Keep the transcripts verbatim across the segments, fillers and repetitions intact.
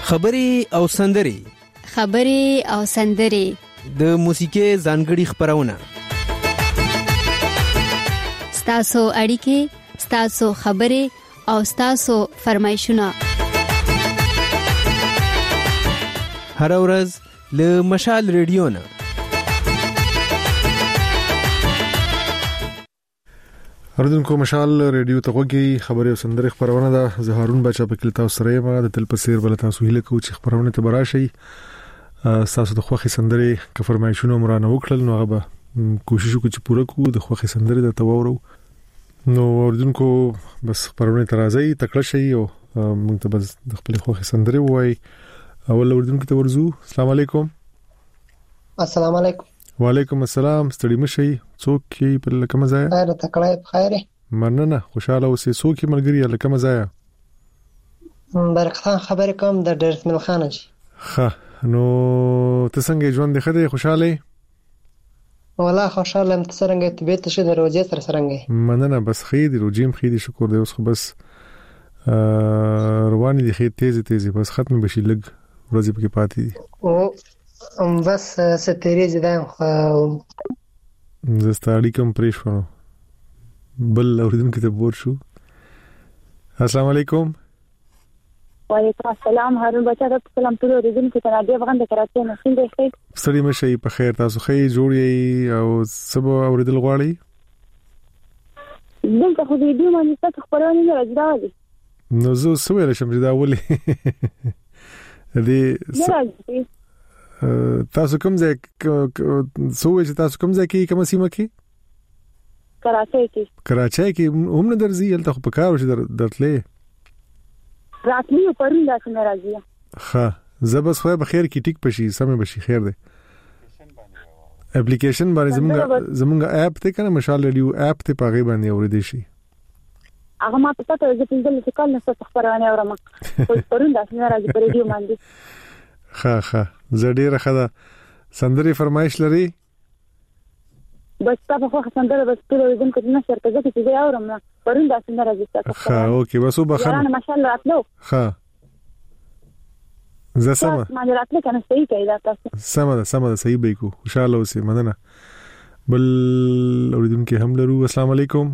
خبري او سندري خبري او سندري د موسیقي ځانګړي خبرونه ستاسو اړیکې ستاسو خبري او ستاسو فرمایشونه هر ورځ له مشال ریډیو نه اردوونکو مشال ریډیو ته غوږی خبري او سندري خبرونه ده زهارون بچا په کلتا سره ما د تل په سیر بل تاسو هله کو چې خبرونه ته براشي تاسو د خوخي سندري ک فرمایشونه مرانه وکړل نو هغه کوشش وکړو چې پوره کو د خوخي سندري د توورو نو اردوونکو بس خبرونه ترازی تکړه شي او موږ ته بس د خپل خوخي سندري وای اول اردوونکو ته ورزو السلام علیکم السلام علیکم وعلیکم السلام ستړي مشي څوک کی په لکه مزایا خیر تکړه بخیر مننه خوشاله اوسې څوک ملګری لکه مزایا برکت خان خبر کوم د ډرسمل خان جی ښه نو ته څنګه ژوند دی خدای خوشاله والله خوشاله ام څنګه طبيعت شه د روزي سره څنګه مننه بس خیر دی روجیم خیر دی شکر دی اوس خو بس رواني دي خیر تیز تیز بس ختم بشي لګ ورځې پکې پاتې دي او ام بس ستېری زدان خو زستاړي کوم پریشو بل اوریدونکو ته بور شو السلام علیکم وعلیکم السلام هارون بچا د سلام ټول اوریدونکو ته راځي وغند کراته نه څنګه ښه ستړي مشي په خیر تاسو خې جوړی او سبا اوریدل غواړي دلته خو دې دی باندې څه خبرونه نه راځي نو زه سویل شم چې دا ولې دې تاسو کوم ځای سوې چې تاسو کوم ځای کې کوم سیمه کې کراچۍ کې کراچۍ کې هم نه درځي هلته خو په کار وشي درتلې راتلی پرون داسې نه راځي ښه زبس خو به خیر کې ټیک پشي سمې بشي خیر دی اپلیکیشن باندې زموږ زموږ اپ ته کنه مشال ریډیو اپ ته پاغي باندې اورېدې شي هغه ما پته ته چې په دې کال نه څه خبرونه اورم خو پرون داسې نه راځي په ریډیو باندې ښه ښه زړه خدا سندري فرمایش لري بس تاسو خو سندره بس ټول دې کوم نه شرط ده چې دا اورم پرون داسې نه راځي تاسو ښه اوکې بس وبخښه انا ماشاءالله اتلو ښه زه سم ما دراتله کنه صحیح کیدا تاسو سم ده سم ده صحیح به کو خوشاله اوسې مننه بل اوریدونکو هم لرو السلام علیکم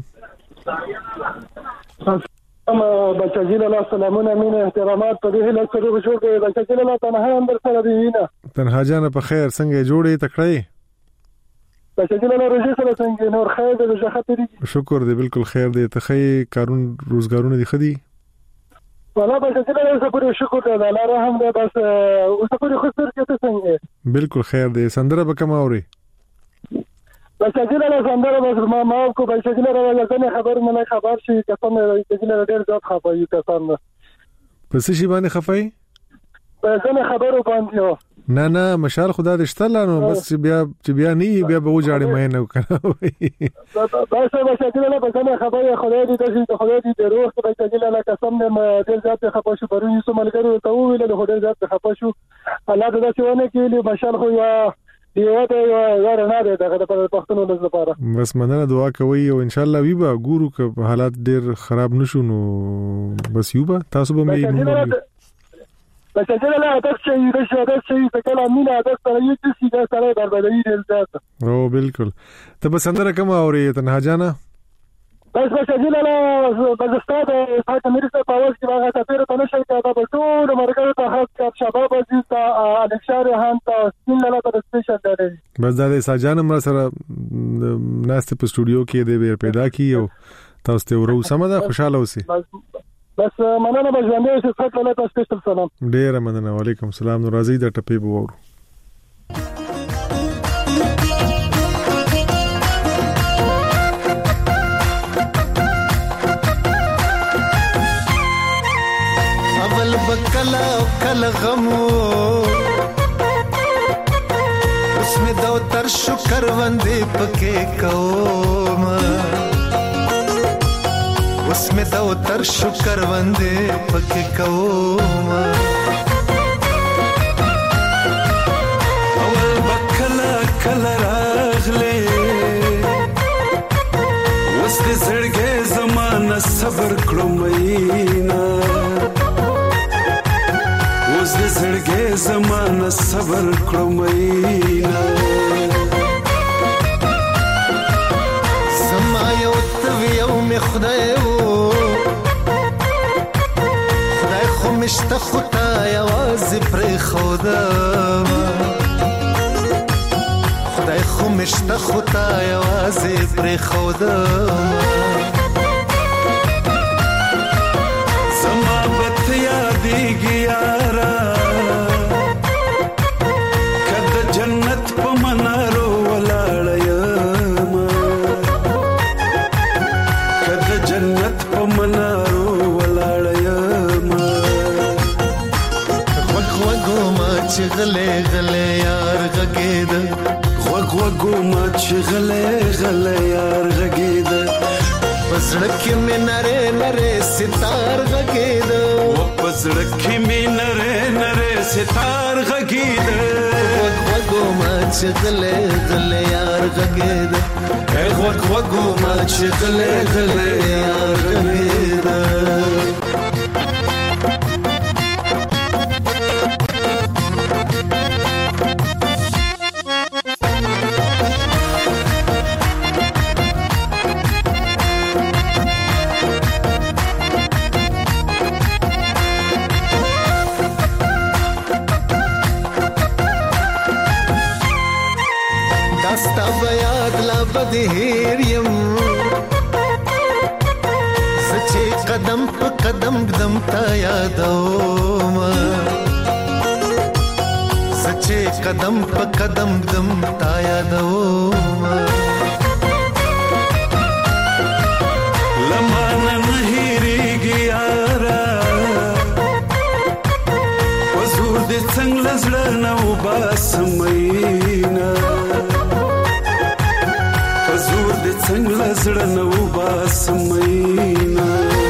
اما بچاجیل الله سلامونه مين احترامات په دې له سره وشو کې بچاجیل الله تنها اندر سره دی نه تنها جان په خیر څنګه جوړې تکړه بچاجیل الله روزي سره څنګه نور خیر دې ښه خاطري شکر دې بالکل خیر دې ته خې کارون روزګارونه دي خدي والله بچاجیل الله سپورې شکر دې الله رحم دې بس اوس پورې خو سر کې ته څنګه بالکل خیر دې سندره به کما اوري بچاجیل الله سندره بس ما ما کو بچاجیل الله ځنه خبر نه خبر شي کسان بچاجیل الله ډېر ځات خپایي کسان پس شي باندې خپای ځنه خبرو باندې نه نه مشال خدا دې شته لانو بس بیا چې بیا نه بیا به وځاړې مې نه وکړه بس بچاجیل الله بس نه خبره خدای دې دې خدای دې روح بچاجیل الله کسان دې ډېر ځات خپاشو پرونی سو ملګرو ته ویل له ډېر ځات خپاشو الله دې چې ونه کېلې مشال خو یا دیو ته یو نه ده دغه په پښتون ولز لپاره بس مننه دعا کوي او ان شاء الله ویبا ګورو ک حالات ډیر خراب نشو نو بس یوبا تاسو به مې بس چې له تاسو چې د شاده چې په کله مینه د سره یو څه چې سره بربادي دي او بالکل ته به سندره کوم اوري تنها جانا بس بس چې له بس استاد فاطمه مرسته پاوس کې هغه تاسو ته نشي دا په ټول مرګ ته حق شباب عزیز ته الکشار هان ته سین له تاسو سپیشل دی بس دا ساجان مر سره ناست په سټوډیو کې دی پیدا کی او تاسو ته ورو سمدا خوشاله اوسئ بس مننه به ژوندې اوسئ څه له تاسو سپیشل سلام ډیر مننه وعلیکم السلام نو راځي دا ټپې وورو بکلا کل غمو اس میں دو تر شکر وندے پکے کوم اس میں دو تر شکر وندے پکے کوم اول بکلا کل راغلے اس دے زړګې زمانہ صبر کړو مینا اوس دې صبر کړو مینا زما یو یو می خدای وو خدای خو مشته خدا یواز پر خدا خدای خو مشته خدا یواز پر خدا زما بت یادېږي یارا کده جنت په منارو ولاړ یم کده جنت په منارو ولاړ یم غوږ غوږو ما چې غلې غلې یار غږېده غوږ غوږو ما چې غلې غلې یار غږېده پزړه کې مې نره نره ستار غږېده په زړه کې مې نره نره ستار غږېده غوږ غوږو ما چې غلې غلې یار غږېده غوږ غوږو ما چې غلې غلې یار غږېده داستا بیاد لا بدهیر یم سچے قدم پا قدم قدم تا یادوم سچے قدم پا قدم قدم تا یادوم لمانا نهیریږي یارا وزور دې څنګه لزړه نو باسمینا وزور دې څنګه لزړه نو باسمینا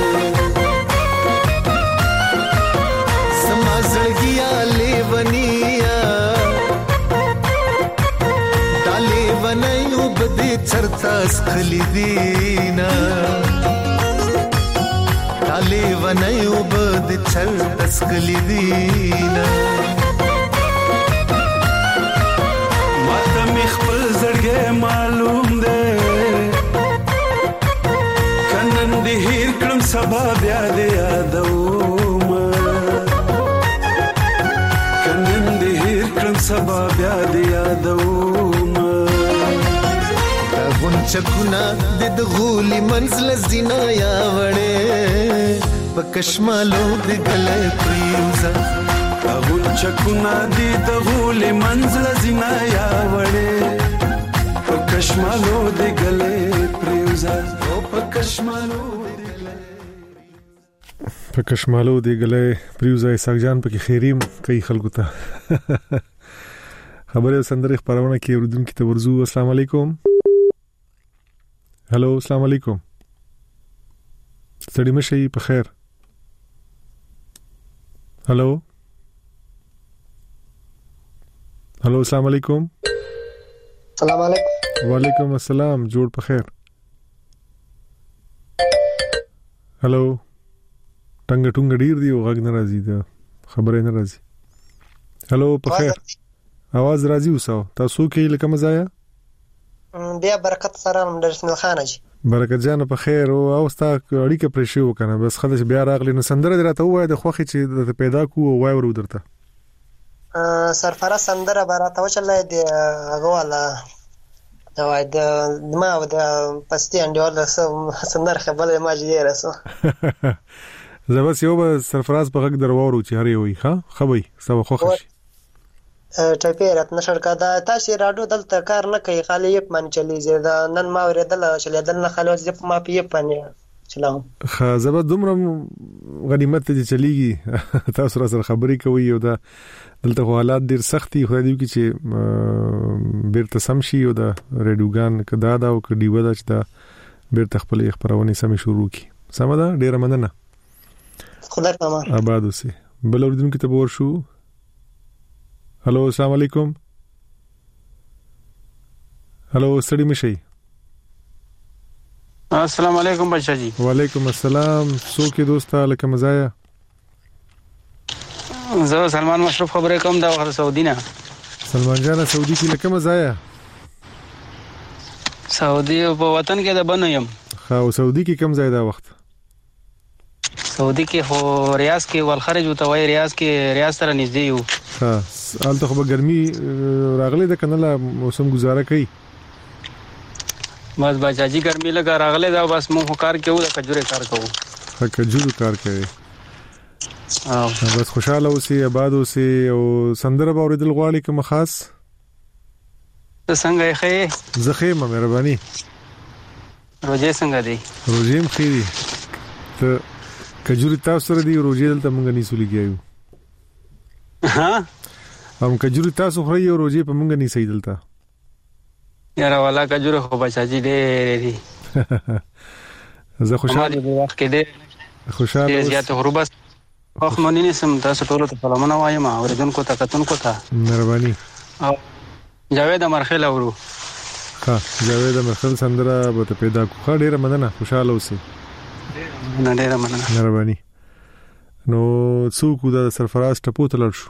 سما زړګیا لیونیا دالې ونایو بده چرتا سخلی دینا دالې ونایو بده چرتا سخلی دینا ماته می خپل زړګی معلوم دی کنن دې هیر کړم سبا بیا دې یادوم کنن دې هیر کړم سبا بیا دې یادوم غونچکونه د غولي منزل زینا یا وړې پکشمالو د ګلې پریوزا غونچکونه د غولي منزل زینا یا وړې پکشمالو د ګلې پریوزا او پکشمالو پکشمالو د ګلې پریوزا ساګجان پکې خیریم کوي خلکو ته خبره سندره خبرونه کې اوردونکو ته ورزو السلام علیکم هلو السلام علیکم ستړي مشي په خیر هلو هلو السلام علیکم السلام علیکم وعلیکم السلام جوړ په خیر هلو ټنګ ټنګ ډیر دی او غږ نه راځي دا خبره نه راځي هلو په خیر आवाज راځي وسو تاسو کې لکه مزایا بیا برکت سره در اسماعیل خان جی برکت جان په خیر او اوستا اړیکه پرې شو کنه بس خدای بیا راغلی نو سندره دراته وای د خوخي چې پیدا کو وای ورو درته سرفراز سندره براته وچلای دی هغه والا دا وای د ما د پستي انډیول سندره خبره ما جې راسو زبر یو به سرفراز په غږ دروورو چې هرې وي ها خبي سبا خوښ شي ټپیرات نشړ کا دا تاسو راډیو دلته کار نه کوي خالي یې پمن چلیږي دا نن ما ورېدل چلیدل نه خالي یې ما پیې پنه چلاو خا زبر دومره غنیمت ته چلیږي تاسو را سره خبرې کوي او دا دلته حالات ډیر سختي خو دې کې چې بیرته سم شي او دا ریډیوګان کدا دا او کډی ودا چې دا بیرته خپل خبرونه سم شروع کی سم ده ډیر مننه خدای پامان آباد اوسې بل اوردونکو ته ور شو هلو السلام علیکم هلو سړی مشي السلام علیکم بچا جی وعلیکم السلام سو کې دوستا لکه مزایا زه سلمان مشرف خبرې کوم دا وخت سعودي نه. سلمان جان سعودي کې لکه مزایا؟ سعودي په وطن کې د بنو يم. خا او سعودي کې کم ځای دا وخت؟ سعودي کې هو ریاض کې والخرج او توای ریاض کې ریاض سره نږدې یو. ها حالت خو به ګرمي راغلي د کنه موسم گزاره کوي. بس بچاجي ګرمي لګا راغله دا بس مونږ کار کوو د کجوري کار کوو. ها کجوري کار کوي. او بس خوشاله اوسې آباد اوسې او سندره باورېدل غواړي کوم خاص؟ څنګه یې خې؟ زخه ما مهرباني. روزه څنګه دی؟ روزه هم خېری. ته کجوري تاسو سره دی روزه دلته مونږ نه سولېږو. ها؟ هم کجوري تاسو خوري او روزه په مونږ نه صحیح دلته. یاره والا کجوره خو بچاجي ډېر دي. زه خوشاله یم وخت کې دې خوشاله اوس زیات غروبس اخ مونږ نه سم تاسو ټول ته سلامونه وایم اوریدونکو ته کتونکو ته مهرباني. او جاوید مرخل اورو. ها جاوید مرخل سندره به ته پیدا کو ډیره مننه خوشاله اوسې. نه ډیره مننه مهرباني. نو څوک د سرفراز ټپو ته لړ شو.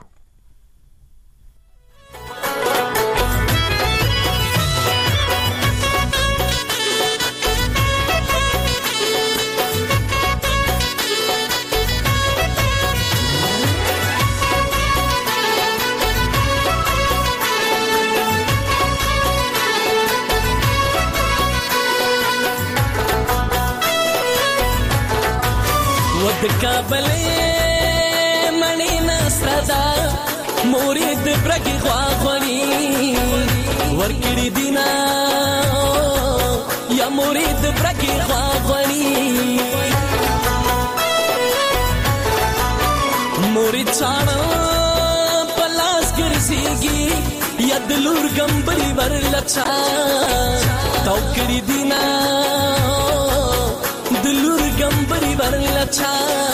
کابل منی نصردا مرید برګي غواغونی ورکړی دینا یا مرید برګي غواغونی مرید چانا پلاس ګرځيږي یا دلور ګمبري ورلچا توکړی دینا دلور ګمبري ورلچا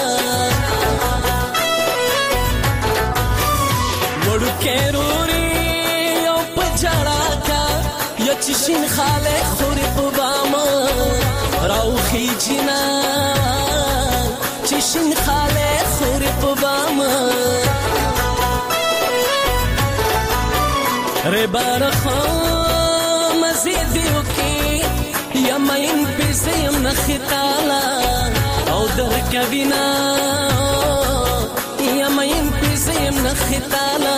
وړو کېروري او پجړا کا یچشین خاله خوري په بام راوخي جنا چشین خاله خوري په بام ر بارخو مزید وکي یمین بزیم نخطالا او در کبینا یمین بزیم نخطالا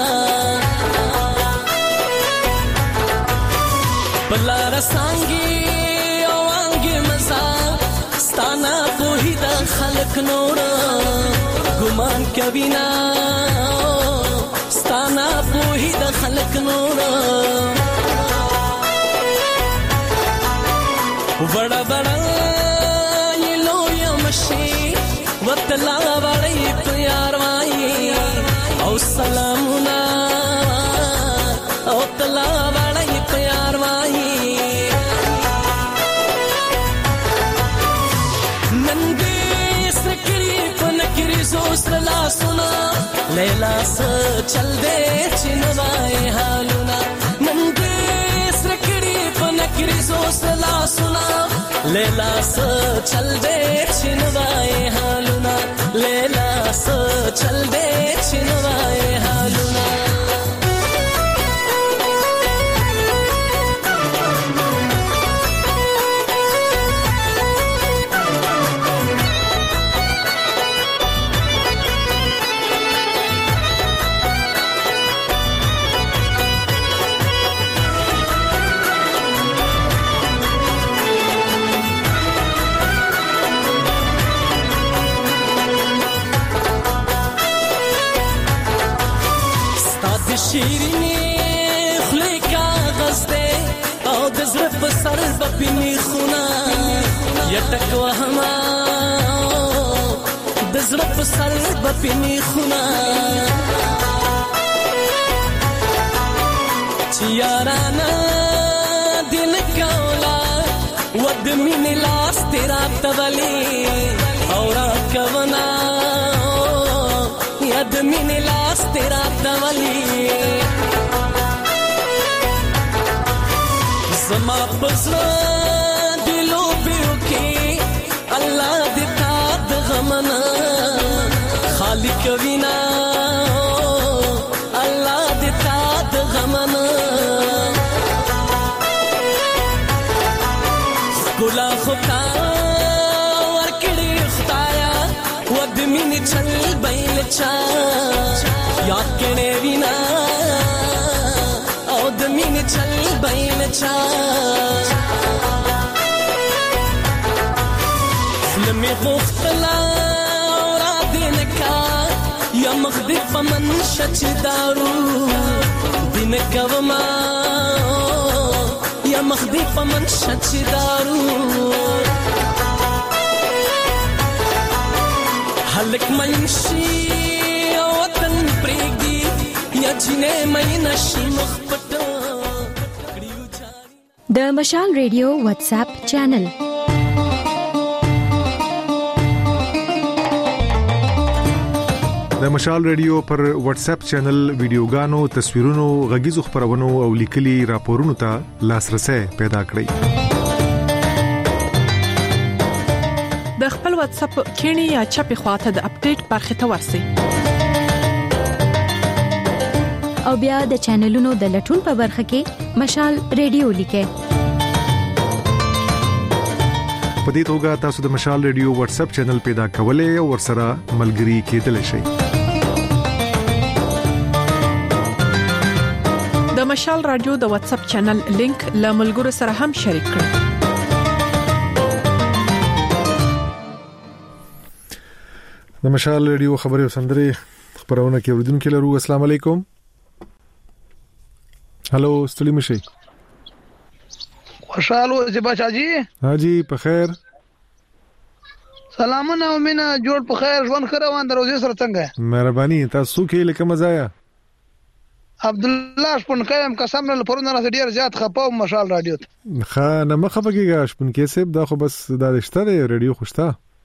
بلا رسانگی او آنگی مزا ستانا پوہی دا خلق نورا گمان کبینا ستانا پوہی دا خلق نورا بڑا بڑا یہ لو یمشی وطلا بڑی پیار وائی او سلامنا او تلا بڑی پیار وائی نندی سکری پنکری زوست لا سنا لیلا سا چل دے چنوائی حالونا نندی سکری پنکری زوست لا سنا لیلا سا چل دے چنوائے حالونا لیلا سا چل دے چنوائے حالونا شیرینی خلی کاغذ دے او دزر بسر بپینی خونا یتک وهما دزر بسر بپینی خونا چیارانا دن کولا ود من لاس تیرا تولی اورا کونا ید من لاس تیرا تولی زما بزرا دلو بیو کی اللہ دیتا دغمنا خالق وینا ود مين چل بیل چا یاد کړي وینا او د مين چل بیل چا لمي غختلا را دینکا یا مخدی فمن شچ دارو دینکا وما یا مخدی فمن شچ دارو هلک منشي وطن پرېږدي یا جنې مې نشي مخ پټ د مشال ریډیو واتس اپ چینل د مشال ریډیو پر واتس اپ چینل ویډیوګانو تصویرونو غږیزو خبرونو او لیکلي راپورونو ته لاسرسي پیدا کړئ د خپل واتس اپ کینی یا چپی خواته د اپډیټ برخه ته ورسئ او بیا د چینلونو د لټون په برخه کې مشال ریډیو لیکئ په دې توګه تاسو د مشال ریډیو واتس اپ چینل پیدا کولای او ورسره ملګري کېدلی شئ د مشال رادیو د واتس اپ چینل لینک له ملګرو سره هم شریک کړئ د مشال ریډیو خبري سندري خبرونه کې اوریدونکو لرو. السلام علیکم. هالو ستړي مشي. خوشاله اوسې بچاجي. حاجی په خیر. سلامونه او مینا جوړ په خیر ژوند خره وان دروځي سره څنګه؟ مهرباني تاسو کې لکه مزایا. عبد الله شپون کایم قسم نه پرونه راځي ډیر زیات خپاو مشال رادیو. خا نه مخه بګیږي شپون کې سیب دا خو بس دا رښتیا دی رادیو خوشتا.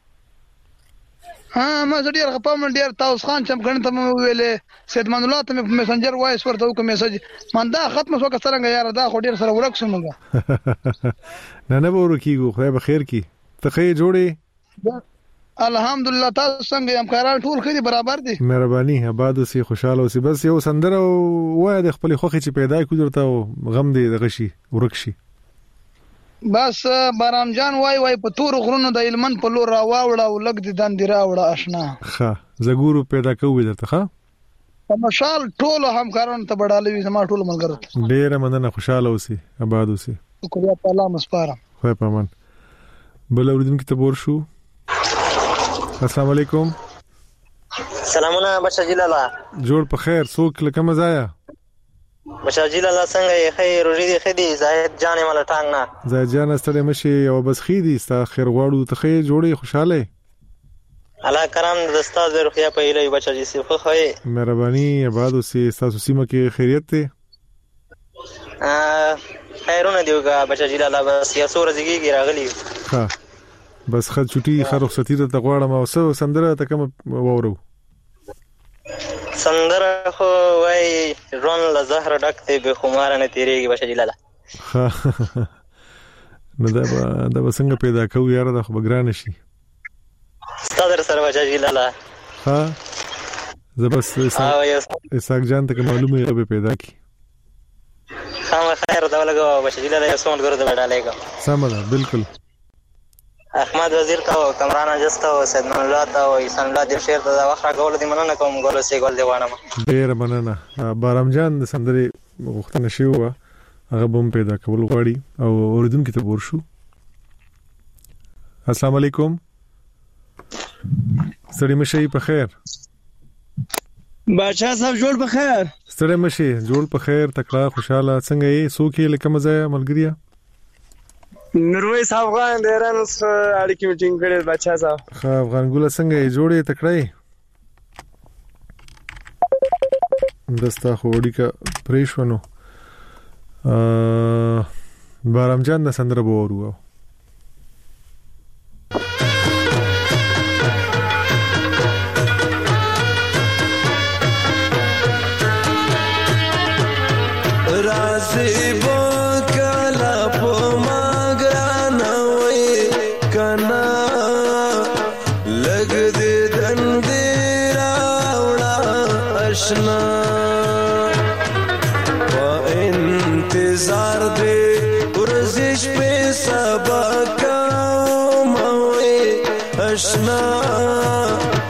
ها ما ډیر خپاو من ډیر تاسو خان چم غن ته ویلې سید من الله ته په میسنجر وایس ورته وکم میسج من دا ختم شو که څنګه یار دا خو ډیر سره ورک شومګه. نه نه ورکیږي خدای به خیر کی. ته خې جوړې الحمدلله تاسو څنګه یم کاران ټول خې برابر دي. مهرباني آباد اوسې خوشاله اوسې بس یو سندره وای د خپل خوخه چې پیدا کړو غم دې دغشي ورکشي. بس بارام جان وای وای په تور غرونو د علمن په لور راوړه او لګ دي دند راوړه آشنا. ښه زګورو پیدا کوي درته ښه. په مشال ټول همکارانو ته بډالوي زما ټول ملګرو ته. ډیر مننه خوشاله اوسې آباد اوسې. شکریہ تعالی مسپارم. خو په امان. بل اوریدونکو ته ور شو. السلام علیکم. سلامونه بچا جلاله. جوړ په خیر څوک لکه مزایا. بچا جلاله څنګه یې خیر روزي دي خدي زاهد جان مال ټانګ نه. زاهد جان ستړي مشي او بس خېدي ستا خیر غواړو ته خې جوړي خوشاله. الله کرام د استاد روحیا په ایله بچا جی سی خو خې. مهرباني آبادو سي تاسو سیمه کې خیریت ته. ا خیرونه دیوګه بچا جلاله بس یا سور زیږي راغلی. ها بس خد چټي خرخ ستیره ته غواړم او سو سندره ته کوم وورو. سندره خو وای رون له زهر ډک دی به خمار نه تیریږي بچا جلاله. نو دا دا څنګه پیدا کوو یار دا خو بګران شي. ستادر سره بچا جلاله. ها زبس اساق جان ته معلومه یې به پیدا کی. خام خیر دا لګو بچا جلاله یې سون ګره دا ډالېګا. سم ده بالکل. احمد وزیر ته کمران اجسته او سید من الله ته او احسان الله دې شیر ته دا وخت غول دي مننه کوم ګول سي ګول دی وانه. ډیر مننه. بارام جان د سندري غوښتنه شی و هغه بم پیدا کول غواړي او اوریدونکو ته ورشو. السلام علیکم. ستړي مشي په خیر. بچا صاحب جوړ په خیر. ستړي مشي جوړ په خیر تکړه خوشاله څنګه یې سوکې لکه مزه ملګریا. نورویس افغان د ایران سره اړیکې میټینګ کړې بچا صاحب. ښه افغان ګوله څنګه یې جوړې تکړه. دستا خو وړیکا پریښونو. ا بارام جان د سندره بورو. رازي بکلا په ماګرانه وې کنا لګ دې دندې راوړه آشنا په انتظار دې ورزش په سبا کوم وې آشنا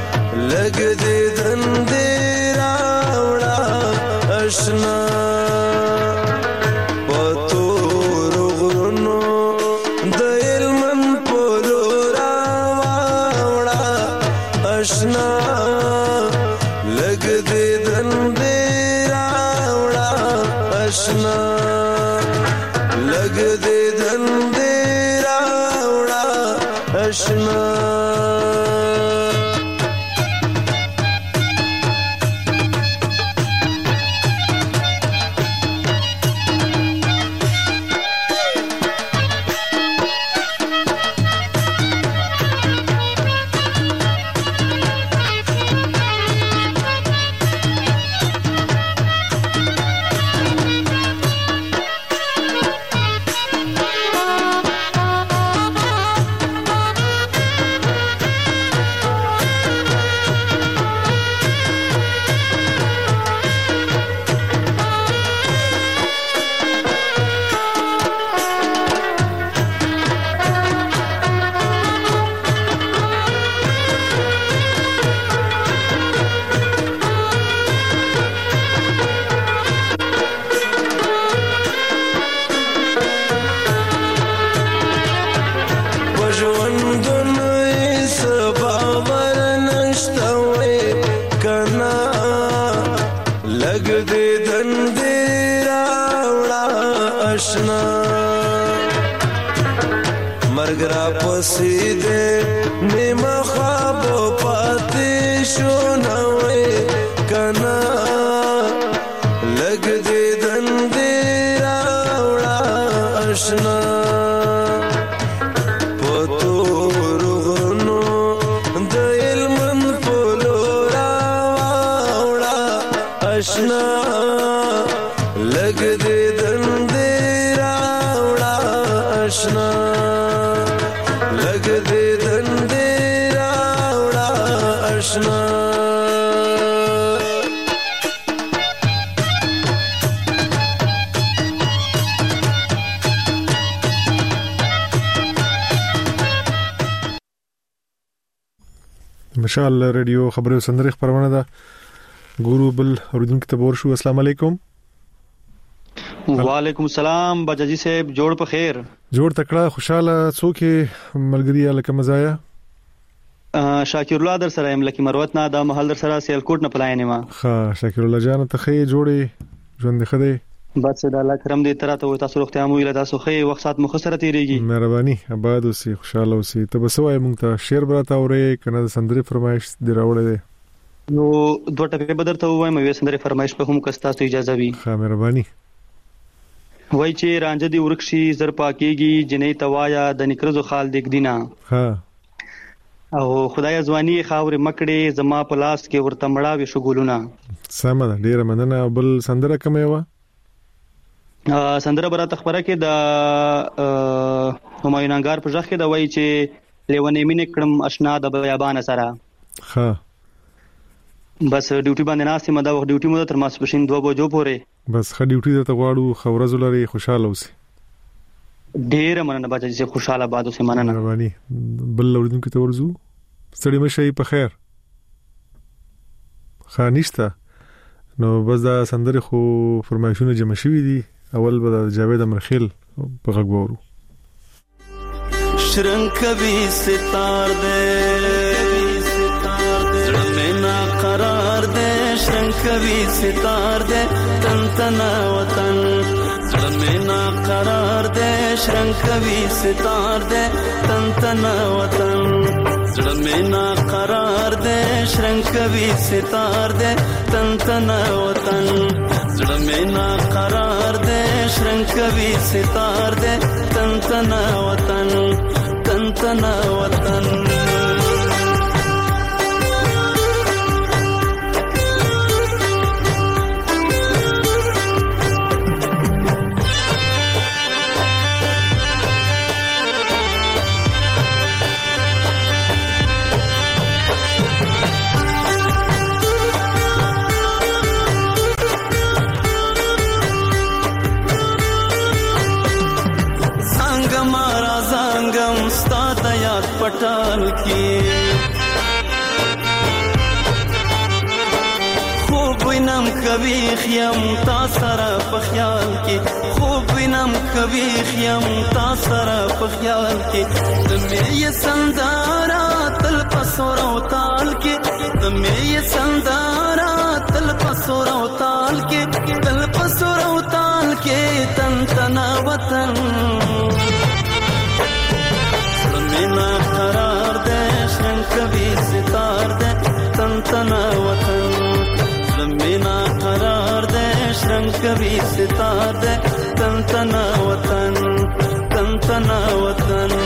لګ دې دندې راوړه آشنا لګ دې دندې راوړه آشنا مشال ریډیو خبرو سندري خبرونه ده ګورو بل اوریدونکو ته ورشو. السلام علیکم. وعلیکم السلام بجاجي صاحب، جوړ په خیر. جوړ تکړه خوشاله څوک ملګری لکه مزایا شاکر الله در سره املکی مروت نه د محل در سره سیلکوټ نه پلاینې ما. ها شاکر الله جان ته خې جوړې ژوند خدای بس د الله کرم دې تر ته تاسو روغتیا مو اله تاسو خې وخت سات مخسره تیریږي. مهرباني آباد اوسې خوشاله اوسې. ته بس وای مونږ ته شعر براته اورې کنه سندري فرمایش دی راوړې ده نو دوه ټکي بدر ته وایم وې سندري فرمایش په هم کستا ته اجازه وي. ها مهرباني. وای چې رانجه دی ورکشي زر پاکيږي جنې توایا د نکرزو خال دیګ دینا. ها او خدای ځواني خاور مکړې زما په لاس کې ورته مړاوي شګولونه. سم ده ډیره مننه. بل سندره کومه و؟ ا سندره براته خبره کې د همایون انګار په ځخ کې د وای چې لیونې مینه کړم آشنا د بیابان سره. ها بس ډیوټي باندې ناسې مده وخت ډیوټي مده تر ماسپښین دوه بجو پورې. بس خ ډیوټي ته غواړو خورز لري خوشاله اوسې. ډیر مننه بچی چې خوشاله باد اوسې مننه. مهرباني. بل اوریدونکو ته ورزو ستړي مشي په خیر. خانيشته نو بس دا سندره خو فرمایشونه جمع شوي دي. اول به جاوید امرخیل په غږ وورو. شرنګ کوي ستار دې زړه مې نا قرار دې شرنګ کوي ستار دې تن تن وطن زړه مې نا قرار دې شرنګ کوي ستار دې تن تن وطن زړه مې نا قرار دې شرنګ کوي ستار دې تن تن وطن زړه مې نا قرار دې شرنګ کوي ستار دې تن تن وطن تن تن وطن. پټال کې خوب وینم کوي خیم تا سره په خیال کې خوب وینم کوي خیم تا سره په خیال کې د مې سندارا تل پسور او تال کې د مې سندارا تل پسور او تال کې تل پسور او تال کې تن تنا وطن زمینا قرار دې شرن کبي ستار دې تن تنا وطن زمینا قرار دې شرن کبي ستار دې تن تنا وطن تن تنا وطن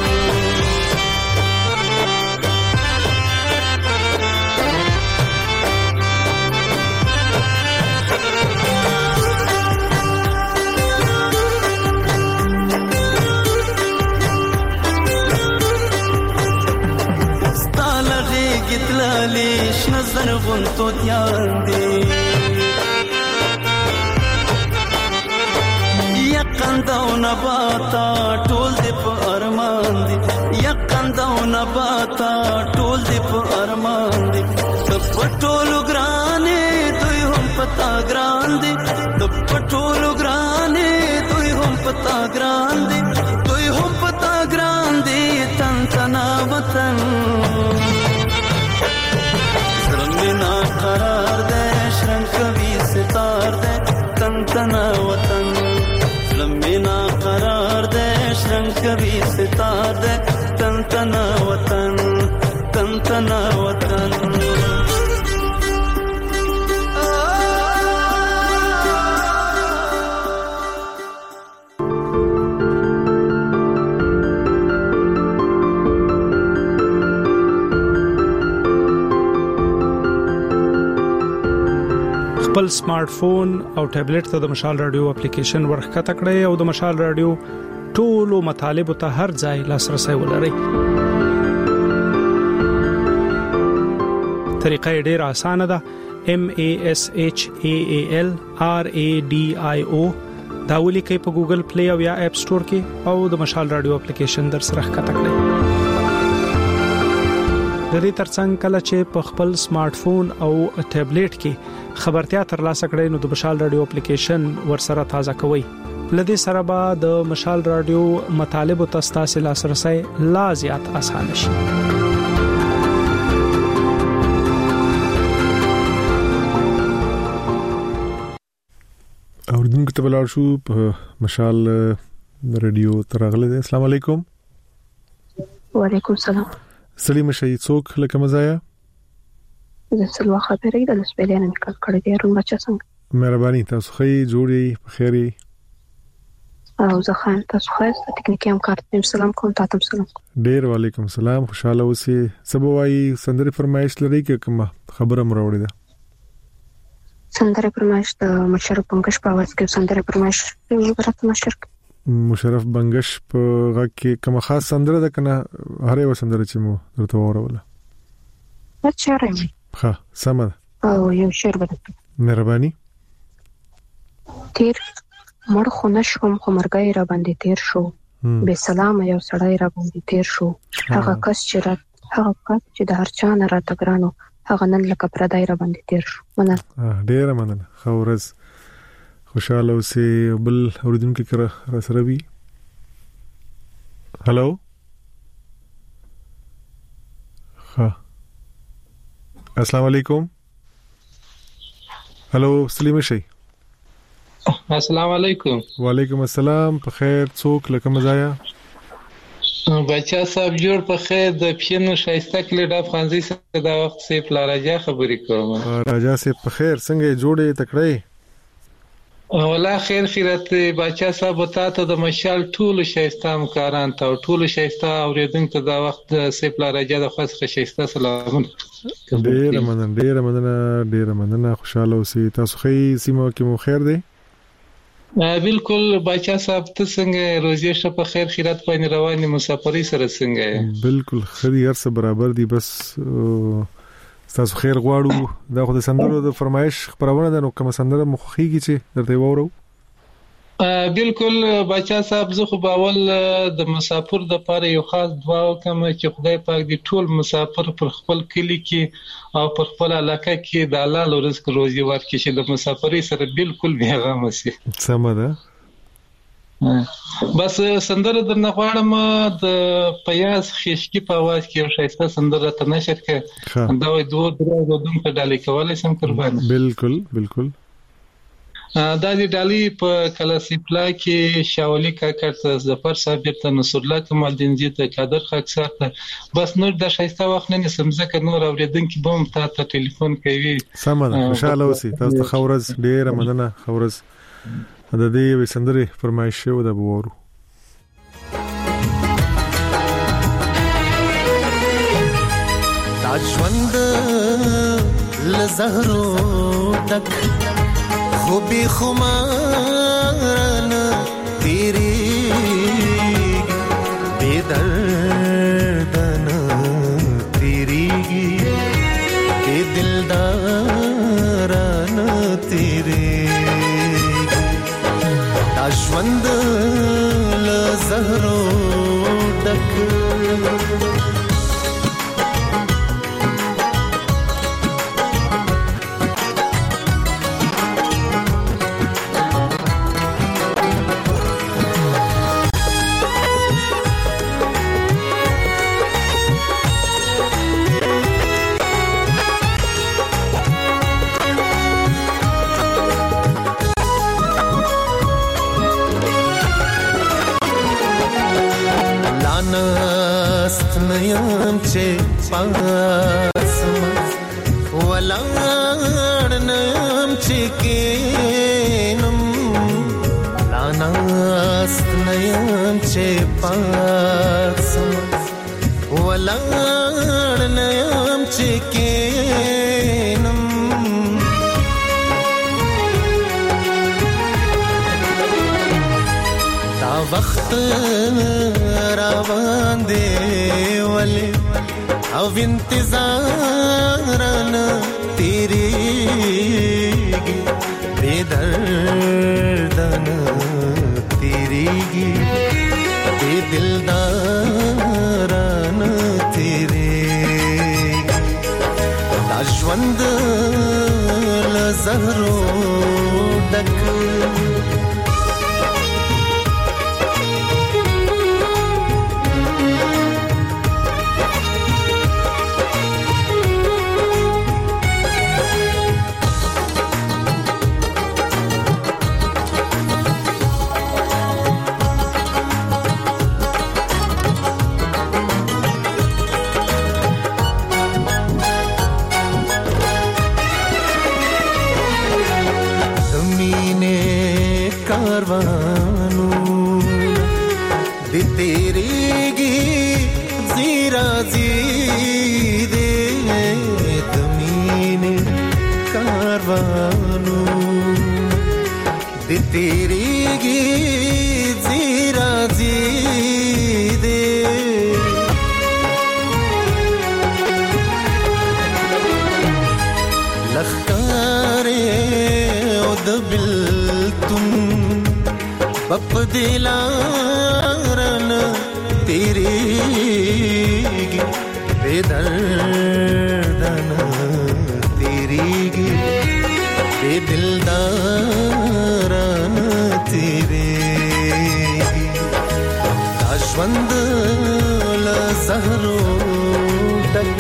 گتلالی شنزن غنتو دیان دی یقندو نباتا ټول دی په ارمان دی یقندو نباتا ټول دی په ارمان دی د پټولو ګرانې دوی هم پتا ګران دی د پټولو ګرانې دوی هم پتا ګران دی دوی هم پتا ګران دی تن تنا وطن زمینا قرار دے شرن کبھی ستار دے تن تنا وطن زمینا قرار دے شرن کبھی ستار دے تن تنا وطن تن تنا وطن خپل سمارټ فون او ټابلیټ ته د مشال رادیو اپلیکیشن ورخکته کړئ او د مشال رادیو ټولو مطالب ته هر ځای لاسرسي ولرئ. طریقه ډیره اسانه ده. M A S H A A L R A D I O دا ولیکئ په ګوګل پلی او یا اپ سٹور کې او د مشال رادیو اپلیکیشن در سره ښکته کړئ. د دې ترڅنګ کله چې په خپل سمارټ فون او ټابلیټ کې خبرتیا ترلاسه کړئ نو د مشال رادیو اپلیکیشن ورسره تازه کوئ. لدې سره به د مشال رادیو مطالب او تاسو لاسرسي لا زیات آسان شي. اوردونکو ته بلار شو په مشال رادیو ترغله. السلام علیکم. وعلیکم السلام. سلیم شهید څوک لکه مزایا د سلوا خبرې د لسبلیان نکال کړی دی روم بچا څنګه مهرباني تاسو خی جوړي په خیري او زه خان تاسو خاص ټکنیکی هم کارتم سلام کوم تاسو سلام ډیر وعلیکم السلام خوشاله اوسئ. سبوای سندري فرمایش لري کې کوم خبره مروړې ده سندري فرمایش د مشرف بنگش په واس کې سندري فرمایش ورته مشرف مشرف بنگش په غږ کې کوم خاص سندره ده کنه هره و سندره چې مو درته وروله اچھا راځي ها سم او یو شعر به مهرباني تیر مړ خو نشم خو مرګي را باندې تیر شو به سلام یو سړی را باندې تیر شو هغه کس چې را هغه کس چې د هر چا نه را تګرانو هغه نن لکه پردای را باندې تیر شو مننه ډیر مننه خورز خوشاله اوسئ. بل اوریدونکو کې را سره وي. هالو ها السلام علیکم. هالو سلیم شي. السلام علیکم. وعلیکم السلام. په خیر څوک لکه مزایا بچا صاحب جوړ په خیر د پښینو شایسته کلی د افغانزي سره دا وخت سي پلاراجا خبرې کوم. راجا سي په خیر څنګه جوړې تکړه ولا خیر خیرت بچا صاحب ته د مشال ټول شایسته همکاران ته ټول شایسته اوریدونکو دا وخت سیپلا راجا د خاص شایسته سلامونه. ډیر مننه ډیر مننه ډیر مننه خوشاله اوسئ. تاسو خی سیمه کې مو خیر دی؟ بالکل بچا صاحب ته څنګه روزي شپ په خیر خیرت باندې رواني مسافرۍ سره څنګه؟ بالکل خري هر څه برابر دي بس تاسو خیر غواړو. دا خو د سندرو د فرمایش خبرونه ده نو کوم سندره مخخيږي چې درته وورو. بالکل بچا صاحب زه خو باول د مسافر د پاره یو خاص دعا وکم چې خدای پاک دې ټول مسافر پر خپل کلی کې او پر خپل علاقه کې د حلال رزق روزي ورکړي چې د مسافرۍ سره بالکل بې غم شي. سم ده. بس سندره درنه غواړم د پیاز خشکی په आवाज کې یو شایسته سندره ته نشر کې دا وای دوه درو دوم په ډالۍ کولای سم قربان بالکل بالکل دا دی ډالۍ په کلاسیپلا کې شاولی کاکړ ته ظفر صابر ته نصر الله کمالدین زی ته قادر خاکسار ته بس نور د شایسته وخت نه نسم ځکه نور اوریدونکو به هم تاسو ته ټلیفون کوي سمه ان شاء الله وسی تاسو ته خورز ډیر مننه خورز د دې وسندري فرمایش شو د بورو داژوند لزهرو دک خوبی خمارن تیری بیدردن تیری که دلدارن تیری داژوند لزهرو دک نیم چه پاسم ولان نیم چه کینم لاناست نیم چه پاسم ولان نیم چه کینم دا وقت روان دی ولی او انتظارنا تیریگی بیدردنا تیریگی بی دلدارنا تیریگی داژوند لزهرو دک تیریگی زیرا زیده لخکاره او دبلتم بپ دلارن تیریگی بیدردن تیریگی بی دلدارن تیریگی داژوند لزهرو دک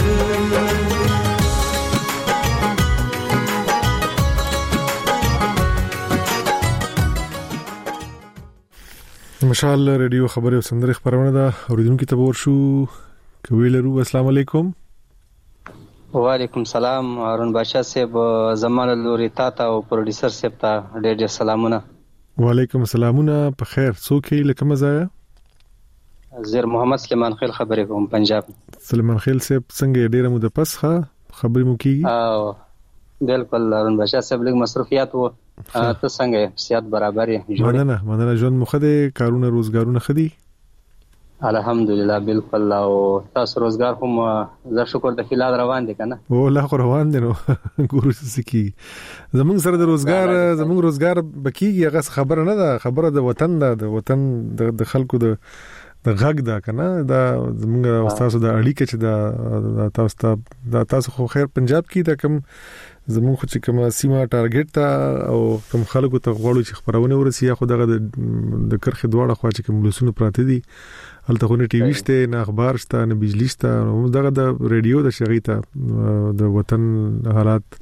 مشال ریډیو خبره او سندره خبرونه ده اوریدونکو ته ورشو کویلرو السلام علیکم وعلیکم سلام هارون بادشاہ صاحب زمانه لوري تا ته او پروډوسر صاحب ته ډېر ډېر سلامونه وعلیکم السلامونه په خیر څوک یې لکه مزایا زیر محمد سلیمان خیل خبرې کوم پنجاب سلیمان خیل صاحب څنګه ډېر مو د پسخه خبرې مو کیږي او بالکل هارون بادشاہ صاحب لږ مصروفیات وو ته څنګه صحت برابر یې مننه مننه ژوند مخده کارونه روزګارونه خدي الحمدلله بالکل او تاسو روزګار هم زه شکر د فلال روان دي کنه او لا روان دي نو ګورو سکی زمونږ سره د روزګار زمونږ روزګار بکیږي هغه خبره نه ده خبره د وطن ده د وطن د خلکو د د غږ دا کنه دا زموږ استاد د اړیکې چې دا تاسو ته دا تاسو خو خیر پنجاب کې دا کوم زموږ خو چې کوم سیمه ټارګټ تا او کوم خلکو ته غواړو چې خبرونه ورسي خو دغه د کرخه دواړه خو چې کوم لسونه پراته دي هلته خو نه ټي وي شته نه اخبار شته نه بجلی شته دغه د رادیو د شغې ته د وطن حالات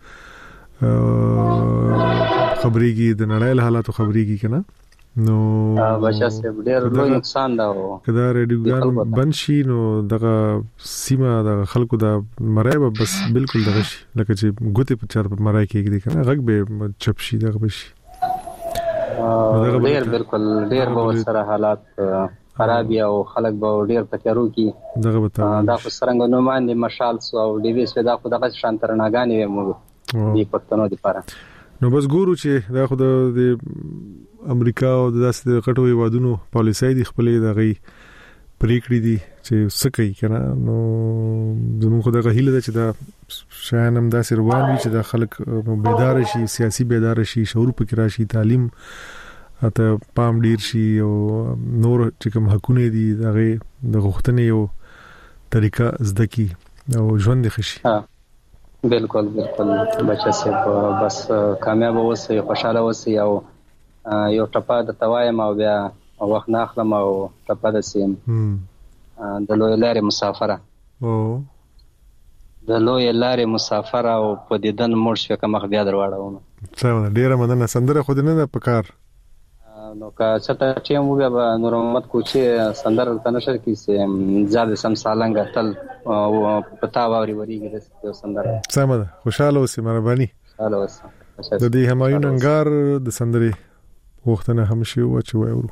خبريږي د نړۍ حالاتو خبريږي کنه نو بچا سه ډېر لوی نقصان دا و کدا ریډیوګان بنشي نو دغه سیمه د خلکو د مړای بس بالکل دغه شي لکه چې ګوتې په چار په مړای کېږي کنه غږ به چپ شي دغه بشي ډېر بالکل ډېر به سره حالات خراب او خلک به ډېر پکارو کی دغه بتا دا خو څنګه نو باندې مشال سو او ډي وي سو دا خو دغه شان ترناګانی و موږ دی پښتنو لپاره نو بس ګورو چې دا خو د امریکا او د داسې غټو هیوادونو پالیسۍ د خپلې دغه پریکړې دي چې سکه کنه نو زموږ خو دغه هیله ده چې دا شاین هم داسې روان وي چې د خلک بیدار شي سیاسي بیدار شي شعور پکې راشي تعلیم اته پام ډیر شي او نور چې کوم حقونه دي دغه د غوښتنې یو طریقه زده کی او ژوند خشي بالکل بالکل بچا سه بس کامیاب اوسئ خوشاله اوسئ او یو ټپه د توایم او بیا وخت نه اخلم او ټپه د سیم د لوی لارې مسافره او د لوی لارې مسافره او په دیدن مړ شو کوم بیا دروړم څه ډیره مننه سندره خو دې نه پکار نو کا چټه ټیم وګه به نور محمد کوچي سندره تنشر کی سه زاد سم سالنګ تل پتا ووري وریږي د سندره سمه خوشاله اوسې مهرباني خوشاله اوسه د دې همایون انګار د سندري وختونه هم شي او چې وایو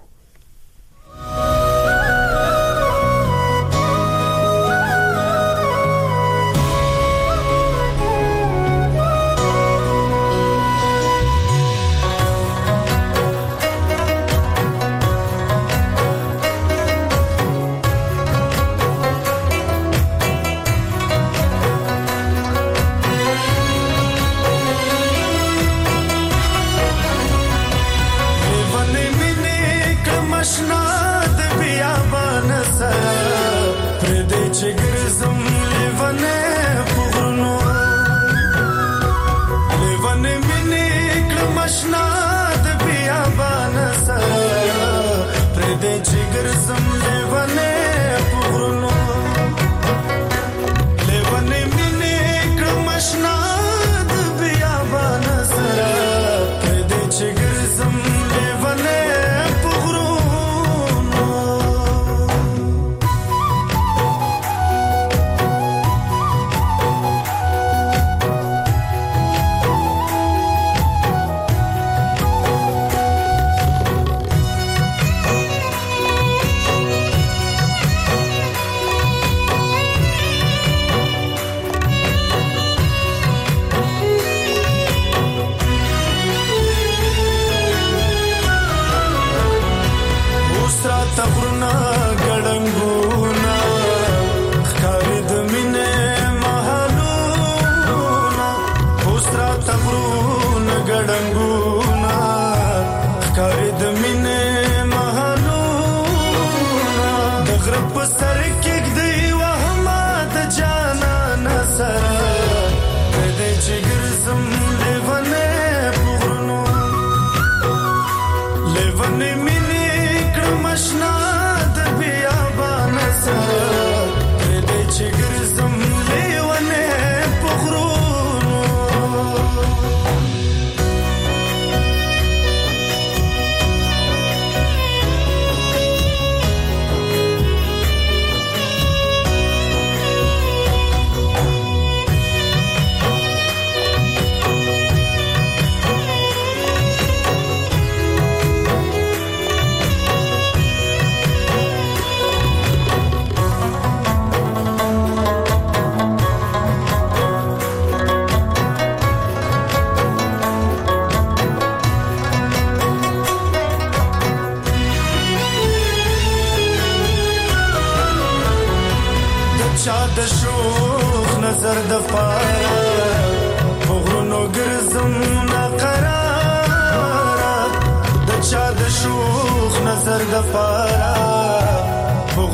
شوخ نظر د پارا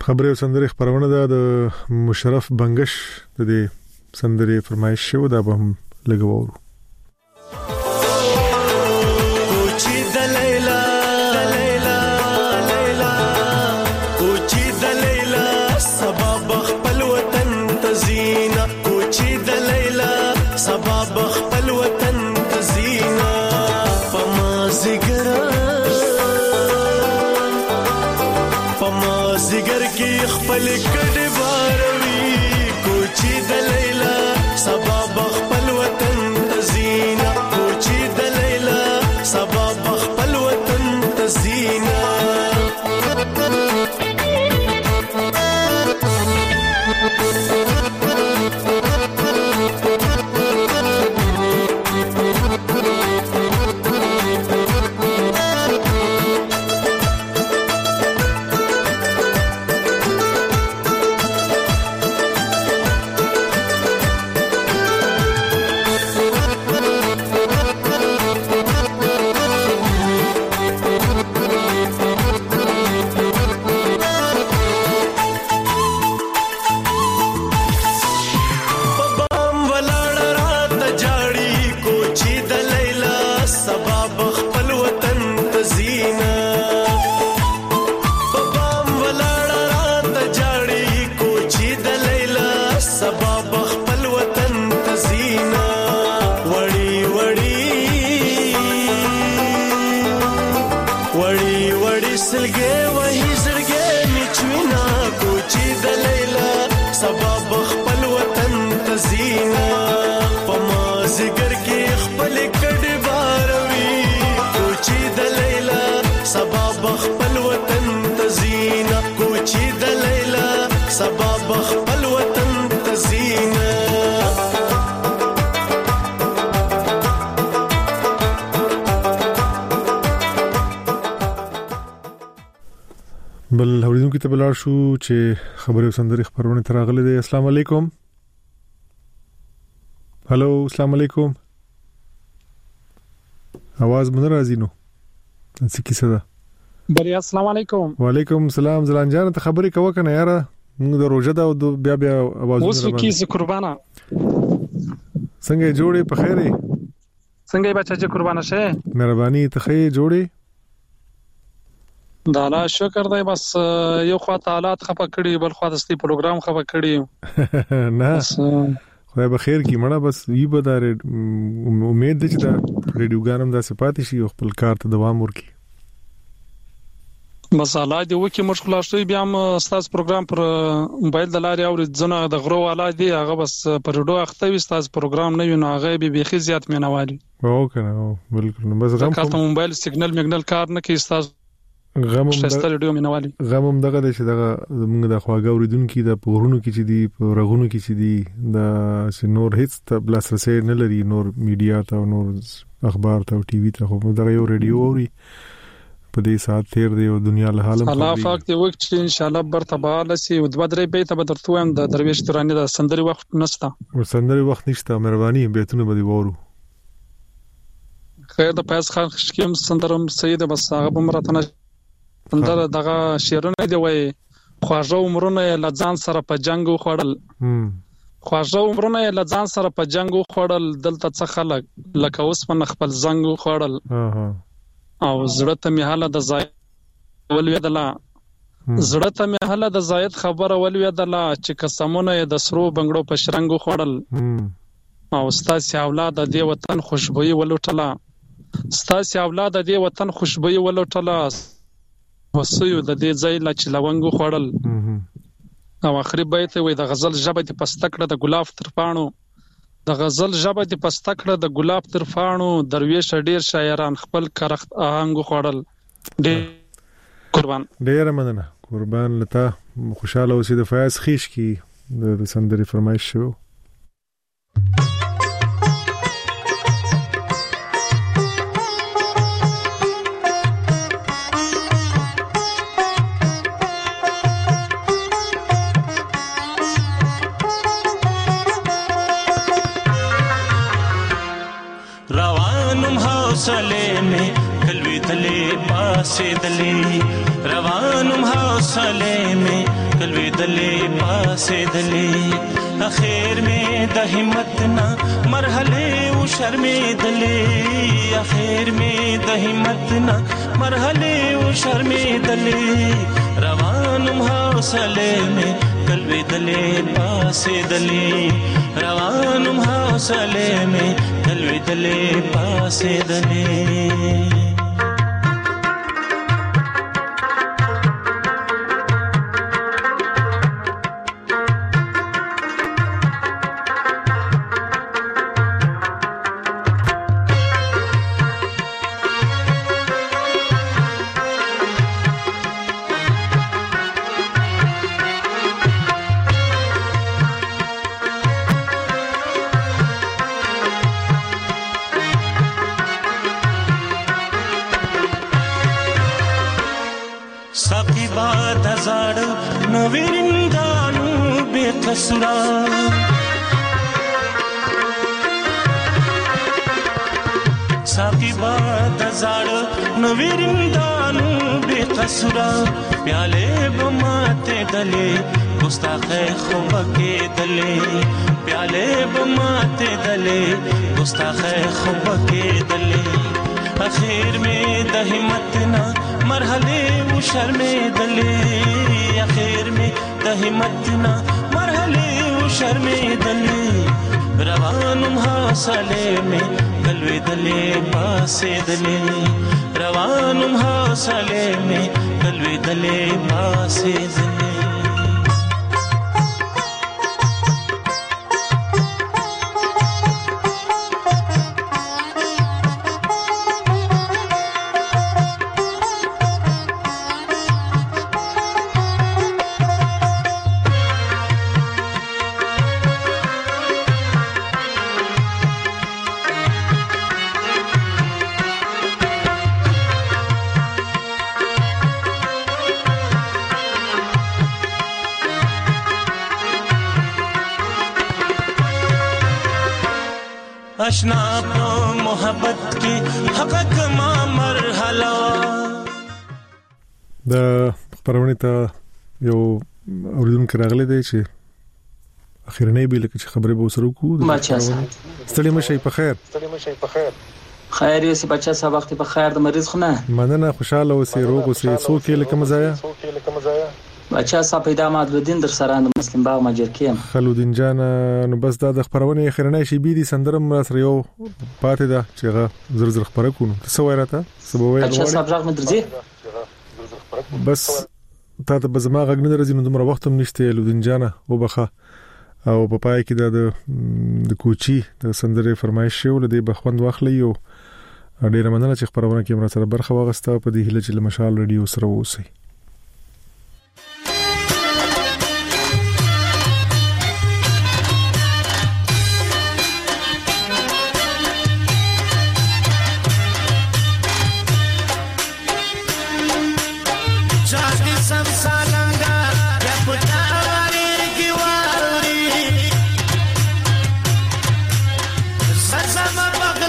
خبري او سندري خبرونه ده د مشرف بنگش د دې سندري فرمایش شو دا به هم لګوورو کوچی د لیلا لیلا لیلا کوچی د لیلا سبب خپل وطن تزینا کوچی د لیلا سبب خپل وطن تزینا پما زګر پما زګر کې خپل کډه باروي کوچی د لیلا سبب خپل وطن تزینا کوچی د لیلا سبب خپل وطن تزینا بل اوریدونکو ته بلار شو چې خبري سندري خبرونه تراغله دي. السلام علیکم. هالو السلام علیکم. आवाज مونږ راځي نو څه کیسه ده؟ بری السلام علیکم. وعلیکم السلام. زلان جان ته خبري کوه کنه یار موږ د روزه دا بیا بیا आवाज اوس کیسه قربانه څنګه جوړې په خیره څنګه بچا چې قربانه شه مهرباني ته خې جوړې دا لا شکر دی بس یو خوا حالات خپه کړي بل خوا د ستې پروګرام خپه کړي نه خدای به خیر کی مړه بس یی به دا امید ده چې دا ریډیوګانم دا صفات شي او خپل کار ته دوام ورکړي بس الله دې وکي مشغوله شوي بیا هم ستاسو پروګرام پر موبایل د لارې او ځنه د غرو والا دی هغه بس پر ډو اخته وي ستاسو پروګرام نه وي نو هغه به بيخي زیات مینوالي او کنه بالکل بس غم کله موبایل سیګنل میګنل کار نه کوي ستاسو غم شستل ډیو مینوالي غم هم دغه د چې دغه موږ د خواګه اوریدونکو د پورونو کې چې دی پرغونو کې چې دی د نور هیڅ ته بلاس رسې نه لري نور میډیا ته نور اخبار ته او ټي وي ته خو دغه یو ریډیو اوري په دې سات تیر دی او دنیا له حالم الله پاک دې وکړي چې ان شاء الله برتباله سي او د بدرې به ته بدرته هم د درویش ترانه د سندري وخت نشته او سندري وخت نشته مهرباني به تونه به وورو خیر د پاس خان خشکیم سندرم سید بس هغه بمراتنه سندر دغه شیرونه دی وای خواجه عمرونه لځان سره په جنگ خوړل خواجه عمرونه لځان سره په جنگ خوړل دلته څه خلک لکه اوس په خپل زنګ خوړل او زړه ته مهاله د زاید ولویدله زړه ته مهاله د زاید خبره ولویدله چې قسمونه د سرو بنگړو په شرنګ خوړل او ستاسو اولاد د دې وطن خوشبوئی ولوټله ستاسو اولاد د دې وطن خوشبوئی ولوټله وسیو د دې ځای لا چې لونګو خوړل او اخري بیت وي د غزل ژبه د پستکړه د ګلاب تر پاڼو د غزل ژبه د پستکړه د ګلاب تر پاڼو درویش ډیر شاعران خپل کرخت آهنګ خوړل ډیر قربان ډیر مننه قربان لته خوشاله اوسې د فیاض خیش کی د سندري فرمایش شو روانم حوصله می کلوی دلې پاسې دلې روانم حوصله می کلوي دلې پاسې دلې اخر می د همت نا مرحله او شرمې دلې اخر می د همت نا مرحله او شرمې دلې روانم حوصله می کلوي دلې پاسې دلې روانم حوصله می کلوي دلې پاسې دلې साकिबा दजाड़ नवीरिंदानु बेकसुरा प्याले बमाते दले गुस्ताखे खुबके दले प्याले बमाते दले गुस्ताखे खुबके दले आखिर में दहिमत ना मरहले वो शर्मे दले आखिर में दहिमत ना मरहले वो शर्मे दले रवानुम हासले में कलवे दले पासे दले रवानुम हासले में कलवे दले पासे दले अशना पो मोहब्बत की हक़ मा मरहला د خبرونه ته یو اوریدونکو راغلی دی چې اخیرنۍ به لکه چې خبرې به وسره کوو بچا ستړي مشي په خیر ستړي مشي په خیر خیر یې بچا صاحب وخت په خیر د مریض خو نه مننه خوشاله اوسې روغ اوسې څوک یې لکه مزایا څوک یې لکه مزایا بچا صاحب پیدا مادلودین در سره د مسلم باغ ماجر کیم خلودین جان نو بس دا د خبرونه اخیرنۍ شي بي دي سندرم سره یو پاتې ده چې غا زر زر خبره کوو څه وای راته سبوي بچا صاحب راغ مدرځي بس تا ته بزما غږ نه درځي نو دومره وخت هم نشته لودین جان او بخه او په پای کې د د کوچی د سندرې فرمایش شو لدی بخوند واخلې یو ډیره مننه چې خبرونه کې مر سره برخه واغسته په دې هله چې مشال رادیو سره وسی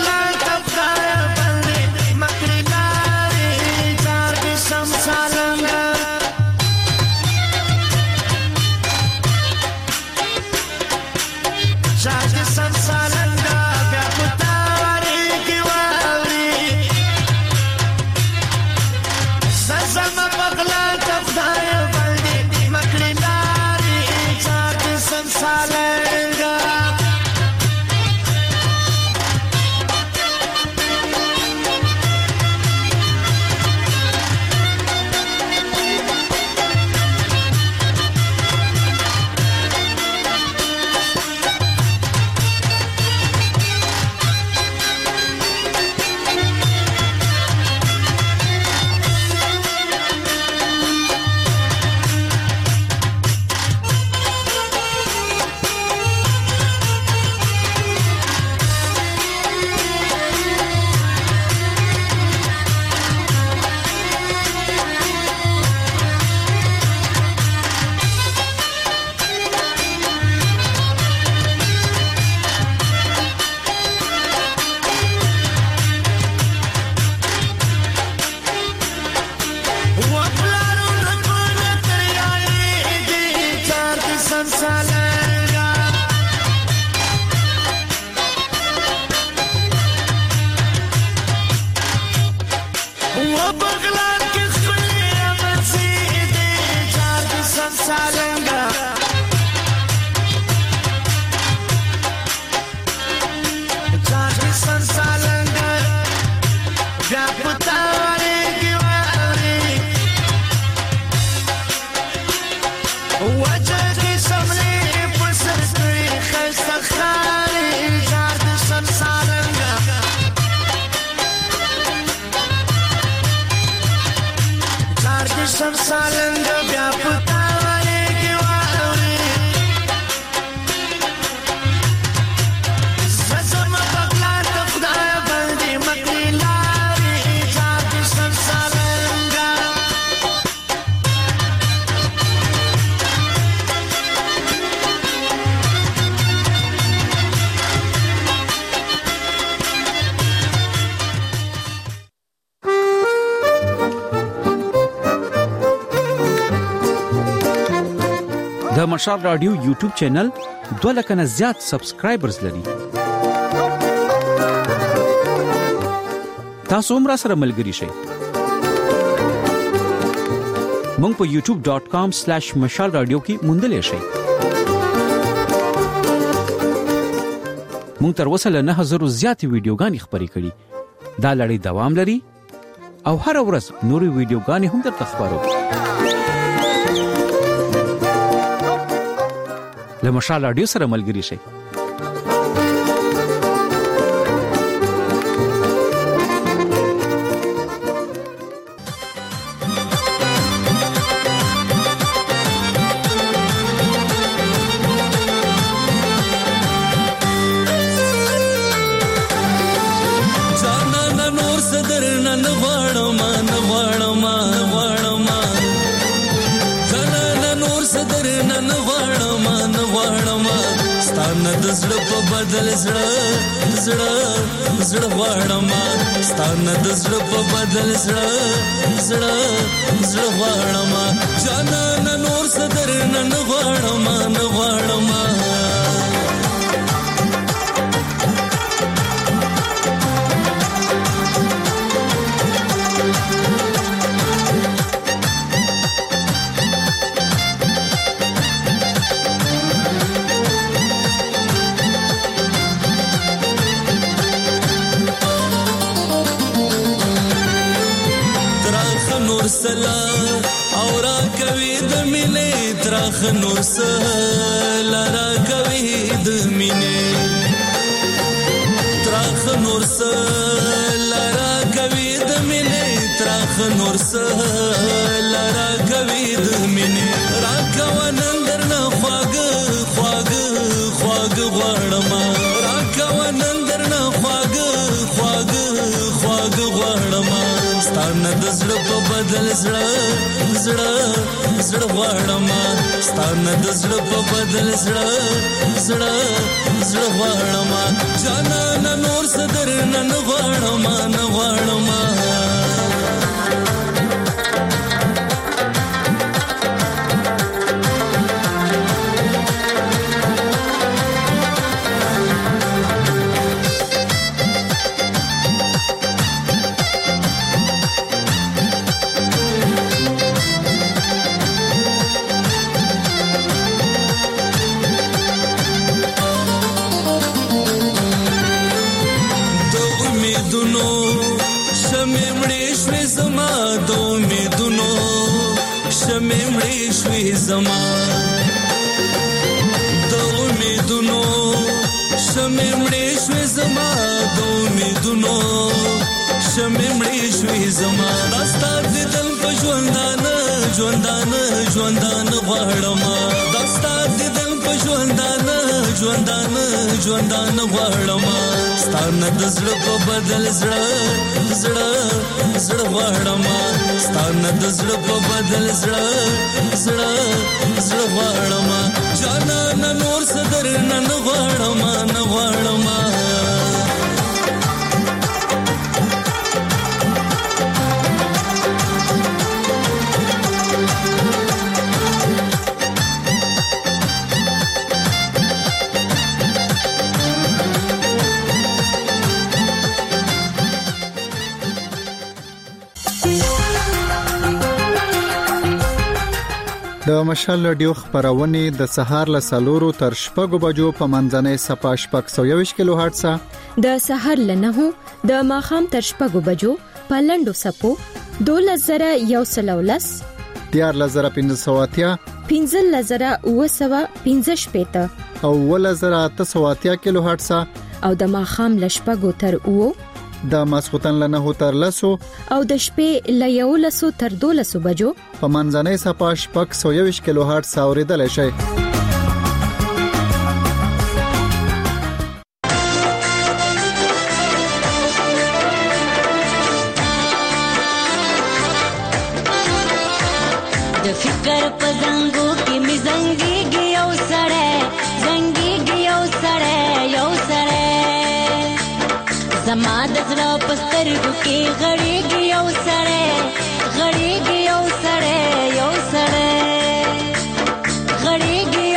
Salam مشال رادیو یوټیوب چینل دوه لک نه زیات سبسکرایبرز لري. تاسو هم را سره ملګري شئ. مونږ په یوټیوب ډاٹ کام سلیش مشال رادیو کې موندلې شئ. مونږ تر اوسه له نه هزار زیاتې ویډیوګانې خپرې کړې. دا لړۍ دوام لري او هر ورځ نورې ویډیوګانې هم درته خپرو. له مشال رادیو سره ملګري شئ. زړه په بدل زړه زړه زړه غواړم ستانه د زړه په بدل زړه زړه زړه غواړم جانان نور صدر نن غواړم نه غواړم سلا اور کوي د مینې ترخ نور سلا را کوي د مینې ترخ نور سلا را کوي د مینې ترخ نور سلا را کوي د مینې را کوونن درنه خواګ خواګ خواګ غړم را کوونن درنه خواګ خواګ خواګ غړم ستانه د زړه په بدل زړه زړه زړه غواړم ستانه د زړه په بدل زړه زړه زړه غواړم جانان نور صدر نن غواړم نه غواړم زما د امیدونو شمې مړې شوې زما د امیدونو شمې مړې شوې زما داستا د دل په ژوندانه ژوندانه ژوندانه غواړم داستا د دل په ژوندانه ژوندانه ژوندانه غواړم ستانه د زړه په بدل زړه زړه زړه غواړم ستانه د زړه په بدل زړه زړه زړه غواړم جانان نور صدر نن غواړم نه غواړم د مشال رادیو خبرونه د سهار له سلورو تر شپږو بجو په منځنۍ صفه شپږ سوه یوویشت کیلو هرتز د سهار له نهو د ماخام تر شپږو بجو په لنډو سپو دولس زره یو سل ولس دیارلس زره پنځه سوه اتیا پنځلس زره اوه سوه پنځه شپېته او اوولس زره اته سوه اتیا کیلو هرتز او د ماخام له شپږو تر اوه د ماسختن له نه تر لسو او د شپې له یولسو تر دولسو بجو په منځنۍ صفه شپږ سوه یوویشت کیلو هرتز اوریدل شي. د فکر په زنګو کې می زنګيږي یو سړی زنګيږي یو سړی یو سړی زما د زړه په سترګو کې غړېږي یو سړی غړېږي یو سړی یو سړی غړېږي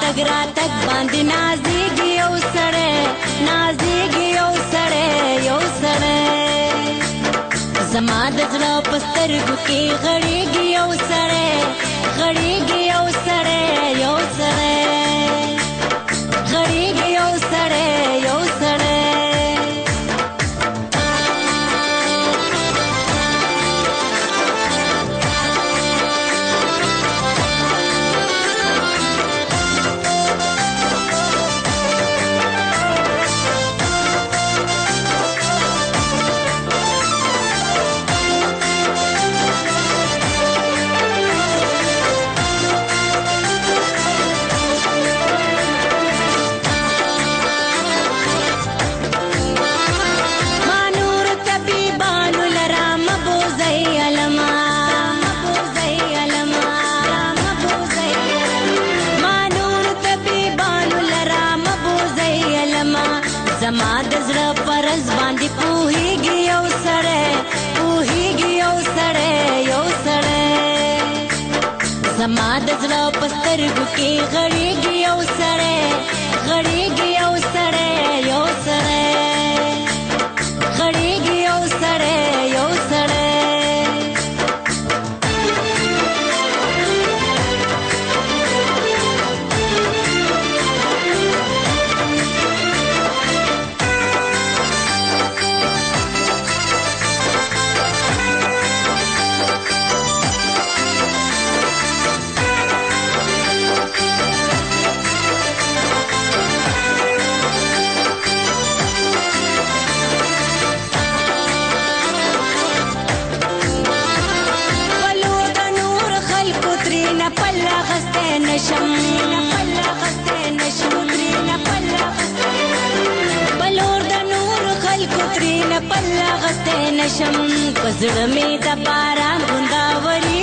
تګ را تګ باندې نازېږي یو سړی نازېږي یو سړی یو سړی زما د زړه په سترګو کې غړېږي یو سړی غړېږي یو سړی یو سړی غړېږي یو سړی یو سړی زما د زړه پرز باندې پوهیږي یو سړی پوهیږي یو سړی یو سړی زما د زړه په سترګو کې غړېږي یو سړی غړېږي یو سړی یو سړی غړېږي یو سړی یو سړی نشم پلا غسته نشم ترینه پلا غسته بلور د نور خلکو ترینه پلا غسته نشم پزړه می د باران غونډاوري